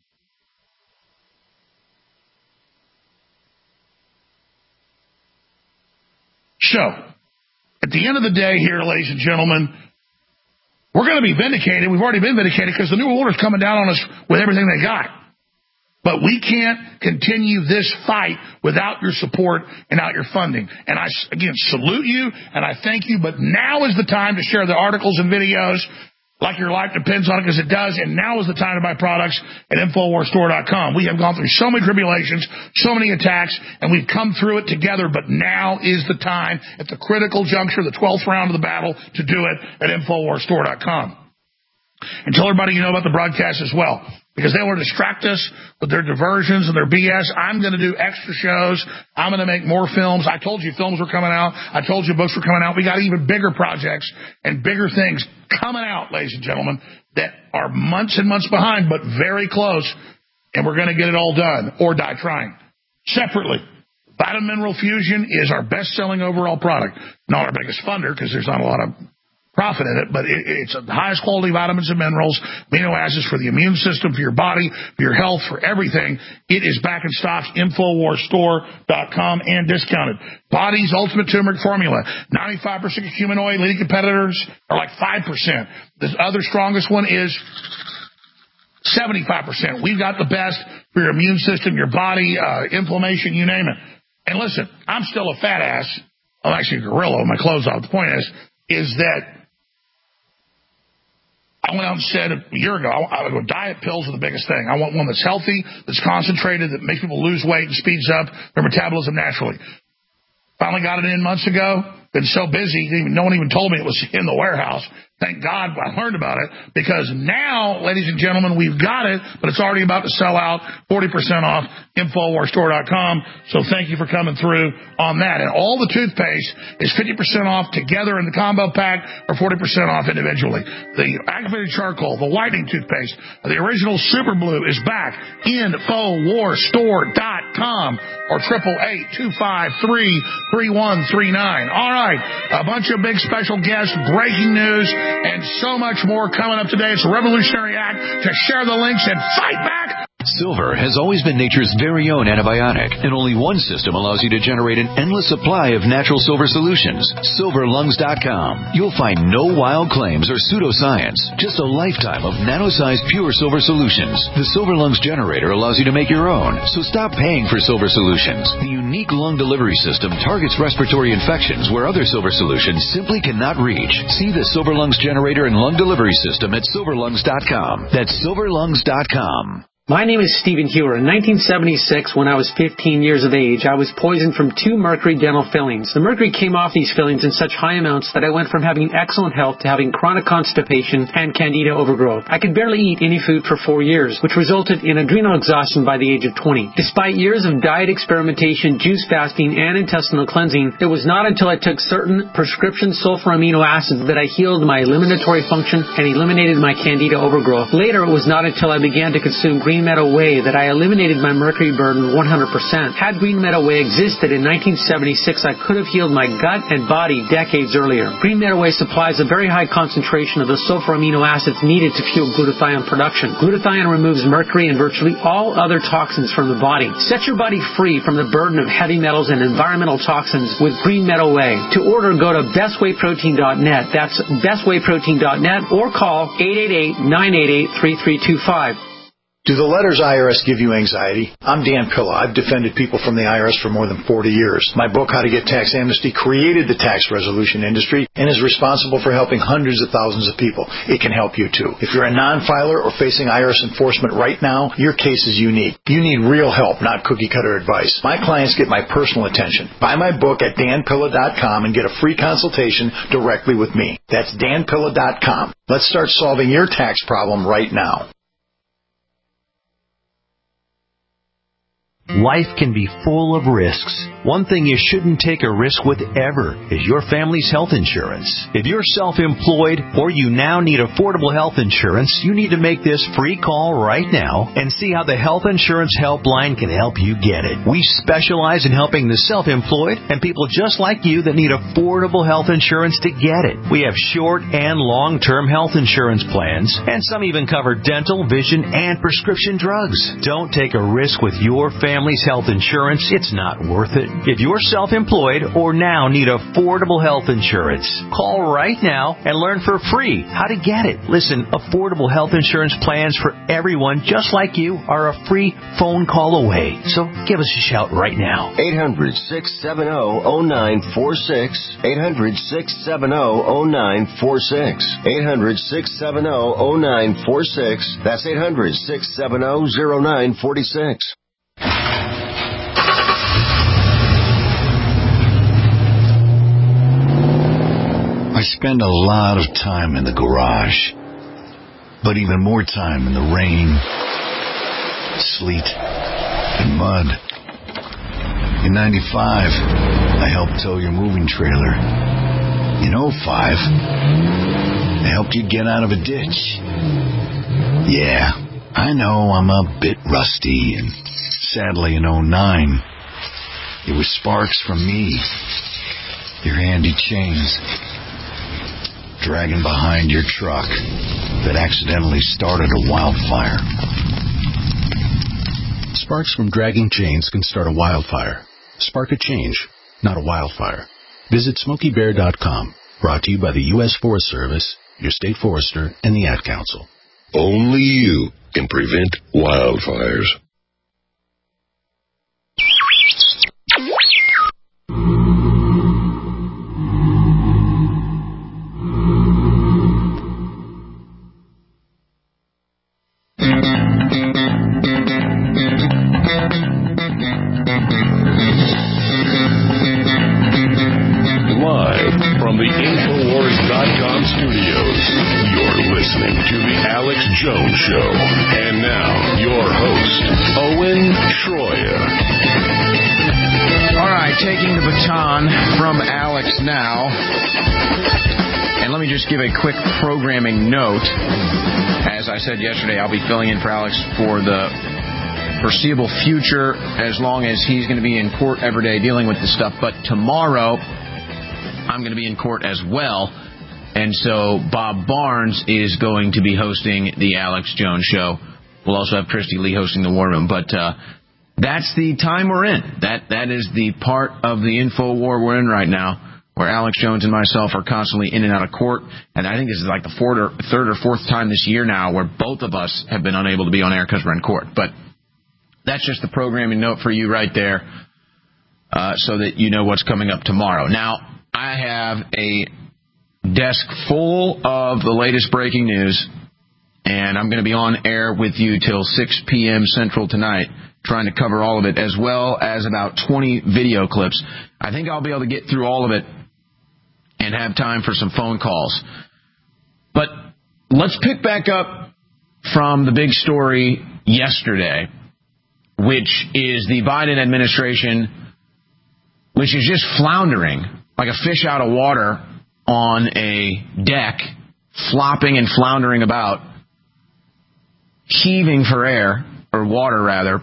So, at the end of the day here, ladies and gentlemen, we're going to be vindicated. We've already been vindicated because the New World Order is coming down on us with everything they got. But we can't continue this fight without your support and without your funding. And I, again, salute you and I thank you, but now is the time to share the articles and videos like your life depends on it, because it does, and now is the time to buy products at Infowars Store dot com. We have gone through so many tribulations, so many attacks, and we've come through it together, but now is the time, at the critical juncture, the twelfth round of the battle, to do it at Infowars Store dot com. And tell everybody you know about the broadcast as well, because they want to distract us with their diversions and their B S. I'm going to do extra shows. I'm going to make more films. I told you films were coming out. I told you books were coming out. We got even bigger projects and bigger things coming out, ladies and gentlemen, that are months and months behind, but very close, and we're going to get it all done or die trying. Separately, Vitamin Mineral Fusion is our best-selling overall product. Not our biggest funder, because there's not a lot of profit in it, but it, it's the highest quality vitamins and minerals, amino acids for the immune system, for your body, for your health, for everything. It is back in stock, Infowars Store dot com, and discounted. Body's Ultimate Turmeric Formula, ninety-five percent human oil. Leading competitors are like five percent. The other strongest one is seventy-five percent. We've got the best for your immune system, your body, uh, inflammation, you name it. And listen, I'm still a fat ass. I'm actually a gorilla with my clothes off. The point is, is that I went out and said a year ago, I, I go, diet pills are the biggest thing. I want one that's healthy, that's concentrated, that makes people lose weight and speeds up their metabolism naturally. Finally got it in months ago. Been so busy, even, no one even told me it was in the warehouse. Thank God I learned about it, because now, ladies and gentlemen, we've got it, but it's already about to sell out, forty percent off, Infowars Store dot com. So thank you for coming through on that. And all the toothpaste is fifty percent off together in the combo pack, or forty percent off individually. The activated charcoal, the whitening toothpaste, the original Super Blue is back, Infowars Store dot com, or triple eight two five three three one three nine. All right, a bunch of big special guests, breaking news, and so much more coming up today. It's a revolutionary act to share the links and fight back. Silver has always been nature's very own antibiotic, and only one system allows you to generate an endless supply of natural silver solutions. Silver Lungs dot com. You'll find no wild claims or pseudoscience, just a lifetime of nano-sized pure silver solutions. The Silver Lungs generator allows you to make your own, so stop paying for silver solutions. The unique lung delivery system targets respiratory infections where other silver solutions simply cannot reach. See the Silver Lungs generator and lung delivery system at Silver Lungs dot com. That's Silver Lungs dot com. My name is Stephen Hewer. In nineteen seventy-six, when I was fifteen years of age, I was poisoned from two mercury dental fillings. The mercury came off these fillings in such high amounts that I went from having excellent health to having chronic constipation and candida overgrowth. I could barely eat any food for four years, which resulted in adrenal exhaustion by the age of twenty. Despite years of diet experimentation, juice fasting, and intestinal cleansing, it was not until I took certain prescription sulfur amino acids that I healed my eliminatory function and eliminated my candida overgrowth. Later, it was not until I began to consume green Green Meadow Whey that I eliminated my mercury burden one hundred percent. Had Green Meadow Whey existed in nineteen seventy-six, I could have healed my gut and body decades earlier. Green Meadow Whey supplies a very high concentration of the sulfur amino acids needed to fuel glutathione production. Glutathione removes mercury and virtually all other toxins from the body. Set your body free from the burden of heavy metals and environmental toxins with Green Meadow Whey. To order, go to best way protein dot net. That's best way protein dot net or call eight eight eight, nine eight eight, three three two five. Do the letters I R S give you anxiety? I'm Dan Pilla. I've defended people from the I R S for more than forty years. My book, How to Get Tax Amnesty, created the tax resolution industry and is responsible for helping hundreds of thousands of people. It can help you too. If you're a non-filer or facing I R S enforcement right now, your case is unique. You need real help, not cookie-cutter advice. My clients get my personal attention. Buy my book at dan pilla dot com and get a free consultation directly with me. That's dan pilla dot com. Let's start solving your tax problem right now. Life can be full of risks. One thing you shouldn't take a risk with ever is your family's health insurance. If you're self-employed or you now need affordable health insurance, you need to make this free call right now and see how the Health Insurance Helpline can help you get it. We specialize in helping the self-employed and people just like you that need affordable health insurance to get it. We have short and long-term health insurance plans, and some even cover dental, vision, and prescription drugs. Don't take a risk with your family. Family's health insurance, it's not worth it. If you're self-employed or now need affordable health insurance, call right now and learn for free how to get it. Listen, affordable health insurance plans for everyone just like you are a free phone call away. So give us a shout right now. eight hundred, six seven zero, zero nine four six. eight hundred, six seven zero, zero nine four six. eight hundred, six seven zero, zero nine four six. That's eight hundred, six seven zero, zero nine four six. I spend a lot of time in the garage, but even more time in the rain, sleet, and mud. In ninety-five, I helped tow your moving trailer. In oh five, I helped you get out of a ditch. Yeah, I know I'm a bit rusty, and sadly in oh nine, it was sparks from me, your handy chains, dragging behind your truck that accidentally started a wildfire. Sparks from dragging chains can start a wildfire. Spark a change, not a wildfire. Visit Smokey Bear dot com. Brought to you by the U S Forest Service, your state forester, and the Ad Council. Only you can prevent wildfires. Jones Show. And now, your host, Owen Shroyer. All right, taking the baton from Alex now. And let me just give a quick programming note. As I said yesterday, I'll be filling in for Alex for the foreseeable future, as long as he's going to be in court every day dealing with this stuff. But tomorrow, I'm going to be in court as well. And so Bob Barnes is going to be hosting the Alex Jones Show. We'll also have Christy Lee hosting the War Room. But uh, that's the time we're in. That That is the part of the info war we're in right now, where Alex Jones and myself are constantly in and out of court. And I think this is like the fourth or, third or fourth time this year now where both of us have been unable to be on air because we're in court. But that's just the programming note for you right there, uh, so that you know what's coming up tomorrow. Now, I have a desk full of the latest breaking news, and I'm going to be on air with you till six p.m. Central tonight, trying to cover all of it, as well as about twenty video clips. I think I'll be able to get through all of it and have time for some phone calls. But let's pick back up from the big story yesterday, which is the Biden administration, which is just floundering like a fish out of water on a deck, flopping and floundering about, heaving for air, or or water rather,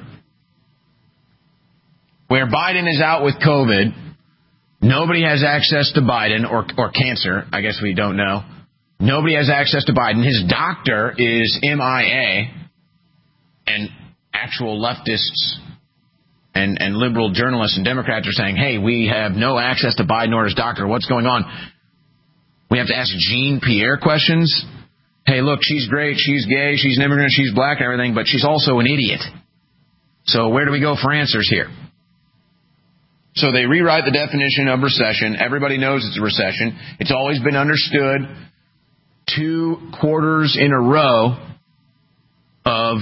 where Biden is out with COVID. Nobody has access to Biden or or cancer. I guess we don't know. Nobody has access to Biden. His doctor is M I A, and actual leftists and, and liberal journalists and Democrats are saying, hey, we have no access to Biden or his doctor. What's going on? We have to ask Jean Pierre questions. Hey, look, she's great. She's gay. She's an immigrant. She's black and everything, but she's also an idiot. So where do we go for answers here? So they rewrite the definition of recession. Everybody knows it's a recession. It's always been understood. Two quarters in a row of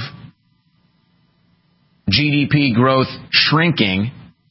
G D P growth shrinking.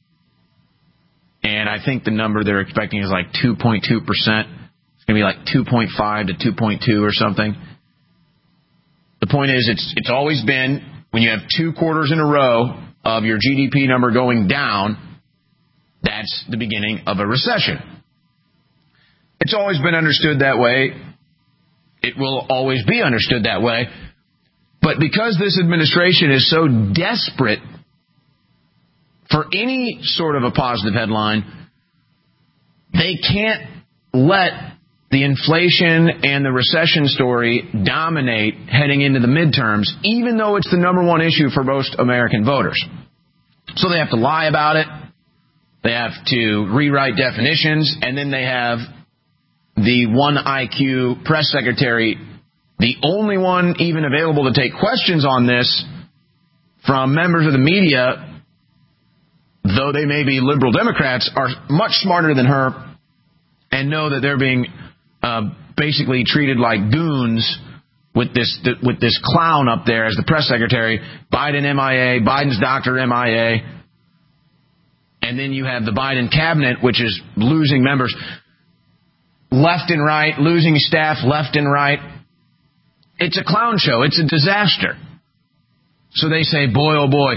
And I think the number they're expecting is like two point two percent. It's going to be like two point five to two point two or something. The point is, it's it's always been, when you have two quarters in a row of your G D P number going down, that's the beginning of a recession. It's always been understood that way. It will always be understood that way. But because this administration is so desperate for any sort of a positive headline, they can't let the inflation and the recession story dominate heading into the midterms, even though it's the number one issue for most American voters. So they have to lie about it. They have to rewrite definitions, and then they have the one I Q press secretary, the only one even available to take questions on this from members of the media, though they may be liberal Democrats, are much smarter than her and know that they're being uh, basically treated like goons with this with this clown up there as the press secretary. Biden M I A, Biden's doctor M I A. And then you have the Biden cabinet, which is losing members left and right, losing staff left and right. It's a clown show. It's a disaster. So they say, boy, oh boy,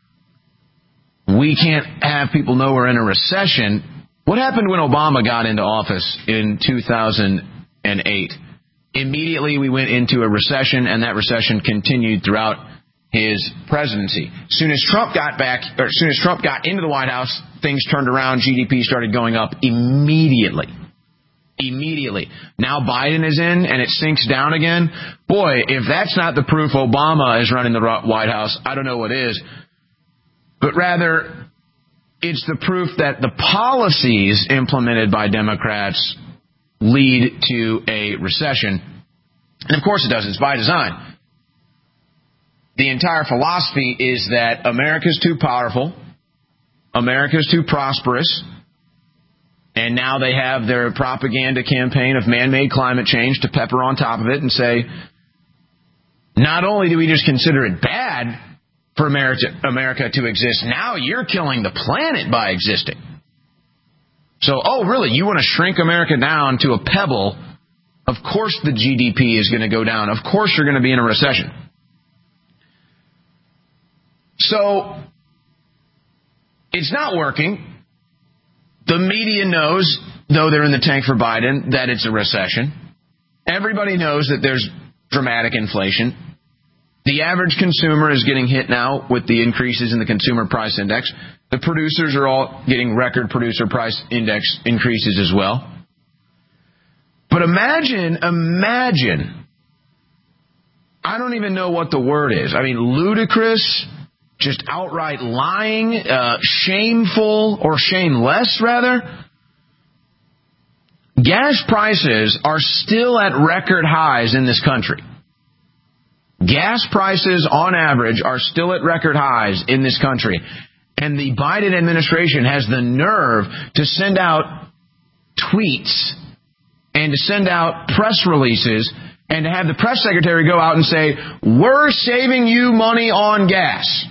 we can't have people know we're in a recession. What happened when Obama got into office in two thousand eight? Immediately we went into a recession, and that recession continued throughout his presidency. As soon as Trump got back, or as soon as Trump got into the White House, things turned around. G D P started going up immediately. Immediately. Now Biden is in and it sinks down again. Boy, if that's not the proof Obama is running the White House, I don't know what is. But rather, it's the proof that the policies implemented by Democrats lead to a recession. And of course it does. It's by design. The entire philosophy is that America's too powerful, America's too prosperous, and now they have their propaganda campaign of man-made climate change to pepper on top of it and say, not only do we just consider it bad for America, America to exist, now you're killing the planet by existing. So, oh, really, you want to shrink America down to a pebble? Of course the G D P is going to go down. Of course you're going to be in a recession. So, it's not working. The media knows, though they're in the tank for Biden, that it's a recession. Everybody knows that there's dramatic inflation. The average consumer is getting hit now with the increases in the consumer price index. The producers are all getting record producer price index increases as well. But imagine, imagine, I don't even know what the word is. I mean, ludicrous, just outright lying, uh, shameful, or shameless, rather. Gas prices are still at record highs in this country. Gas prices, on average, are still at record highs in this country. And the Biden administration has the nerve to send out tweets and to send out press releases and to have the press secretary go out and say, we're saving you money on gas.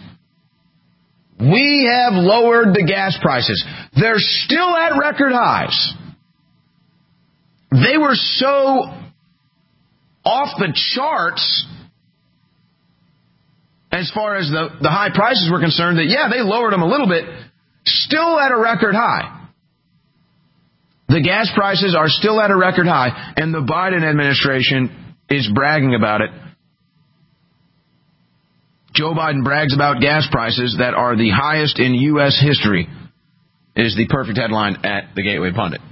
We have lowered the gas prices. They're still at record highs. They were so off the charts as far as the, the high prices were concerned that, yeah, they lowered them a little bit, still at a record high. The gas prices are still at a record high, and the Biden administration is bragging about it. Joe Biden brags about gas prices that are the highest in U S history, is the perfect headline at the Gateway Pundit.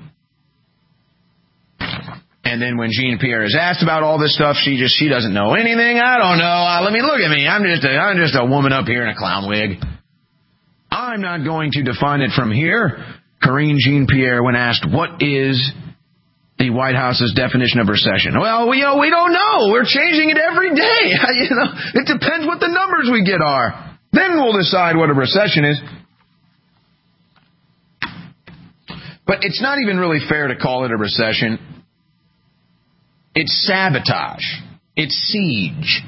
And then when Jean Pierre is asked about all this stuff, she just she doesn't know anything. I don't know. Uh, let me look at me. I'm just a, I'm just a woman up here in a clown wig. I'm not going to define it from here. Karine Jean Pierre, when asked what is the White House's definition of recession, well, we you know we don't know. We're changing it every day. You know, it depends what the numbers we get are. Then we'll decide what a recession is. But it's not even really fair to call it a recession. It's sabotage. It's siege.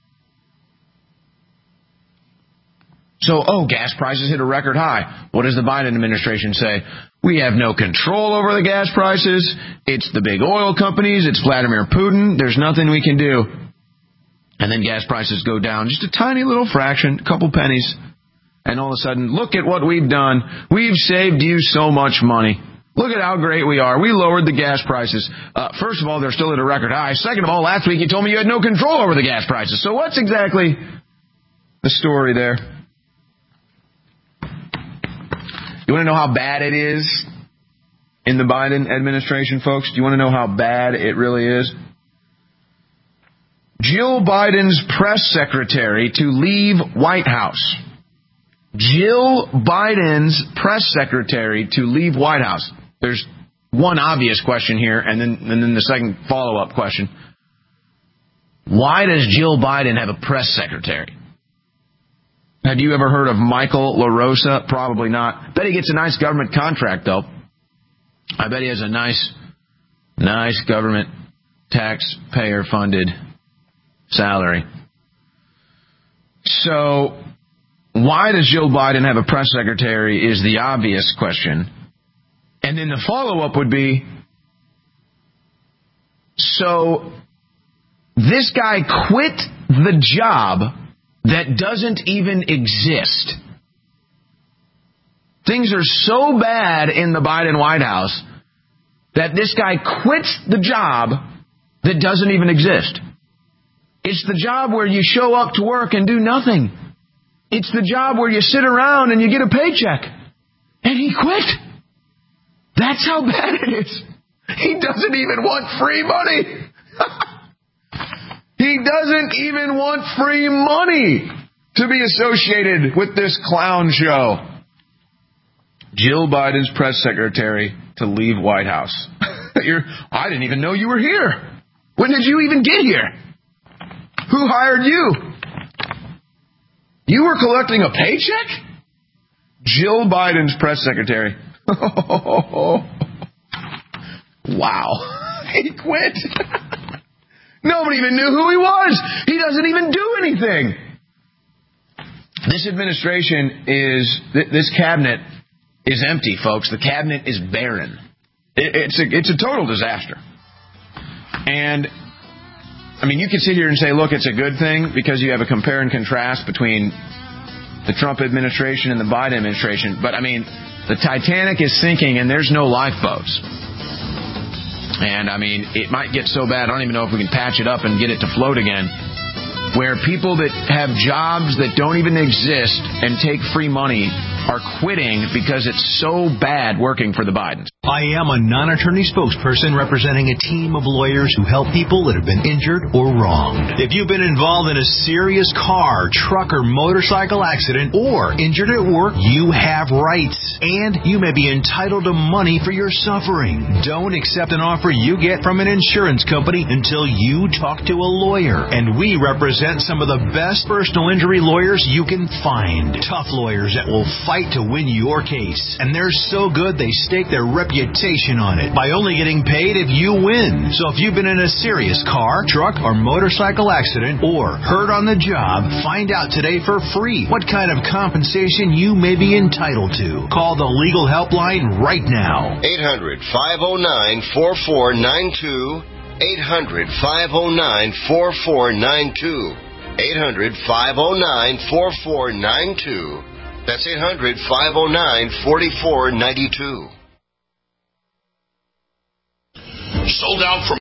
So, oh, gas prices hit a record high. What does the Biden administration say? We have no control over the gas prices. It's the big oil companies. It's Vladimir Putin. There's nothing we can do. And then gas prices go down just a tiny little fraction, a couple pennies. And all of a sudden, look at what we've done. We've saved you so much money. Look at how great we are. We lowered the gas prices. Uh, first of all, they're still at a record high. Second of all, last week you told me you had no control over the gas prices. So what's exactly the story there? You want to know how bad it is in the Biden administration, folks? Do you want to know how bad it really is? Jill Biden's press secretary to leave White House. Jill Biden's press secretary to leave White House. There's one obvious question here, and then and then the second follow-up question. Why does Jill Biden have a press secretary? Have you ever heard of Michael LaRosa? Probably not. Bet he gets a nice government contract, though. I bet he has a nice, nice government taxpayer-funded salary. So, why does Jill Biden have a press secretary is the obvious question. And then the follow-up would be, so this guy quit the job that doesn't even exist. Things are so bad in the Biden White House that this guy quits the job that doesn't even exist. It's the job where you show up to work and do nothing. It's the job where you sit around and you get a paycheck. And he quit. That's how bad it is. He doesn't even want free money. He doesn't even want free money to be associated with this clown show. Jill Biden's press secretary to leave White House. You're, I didn't even know you were here. When did you even get here? Who hired you? You were collecting a paycheck? Jill Biden's press secretary. Wow. He quit. Nobody even knew who he was. He doesn't even do anything. This administration is, this cabinet is empty, folks. The cabinet is barren. It's a, it's a total disaster. And, I mean, you can sit here and say, look, it's a good thing because you have a compare and contrast between the Trump administration and the Biden administration. But, I mean, the Titanic is sinking and there's no lifeboats. And, I mean, it might get so bad, I don't even know if we can patch it up and get it to float again, where people that have jobs that don't even exist and take free money are quitting because it's so bad working for the Bidens. I am a non-attorney spokesperson representing a team of lawyers who help people that have been injured or wronged. If you've been involved in a serious car, truck, or motorcycle accident or injured at work, you have rights, and you may be entitled to money for your suffering. Don't accept an offer you get from an insurance company until you talk to a lawyer, and we represent some of the best personal injury lawyers you can find. Tough lawyers that will fight to win your case, and they're so good they stake their reputation on it by only getting paid if you win. So if you've been in a serious car, truck, or motorcycle accident or hurt on the job, find out today for free what kind of compensation you may be entitled to. Call the legal helpline right now. eight hundred, five oh nine, four four nine two. eight hundred, five oh nine, four four nine two. eight hundred, five oh nine, four four nine two. That's eight hundred, five oh nine, four four nine two. Sold out from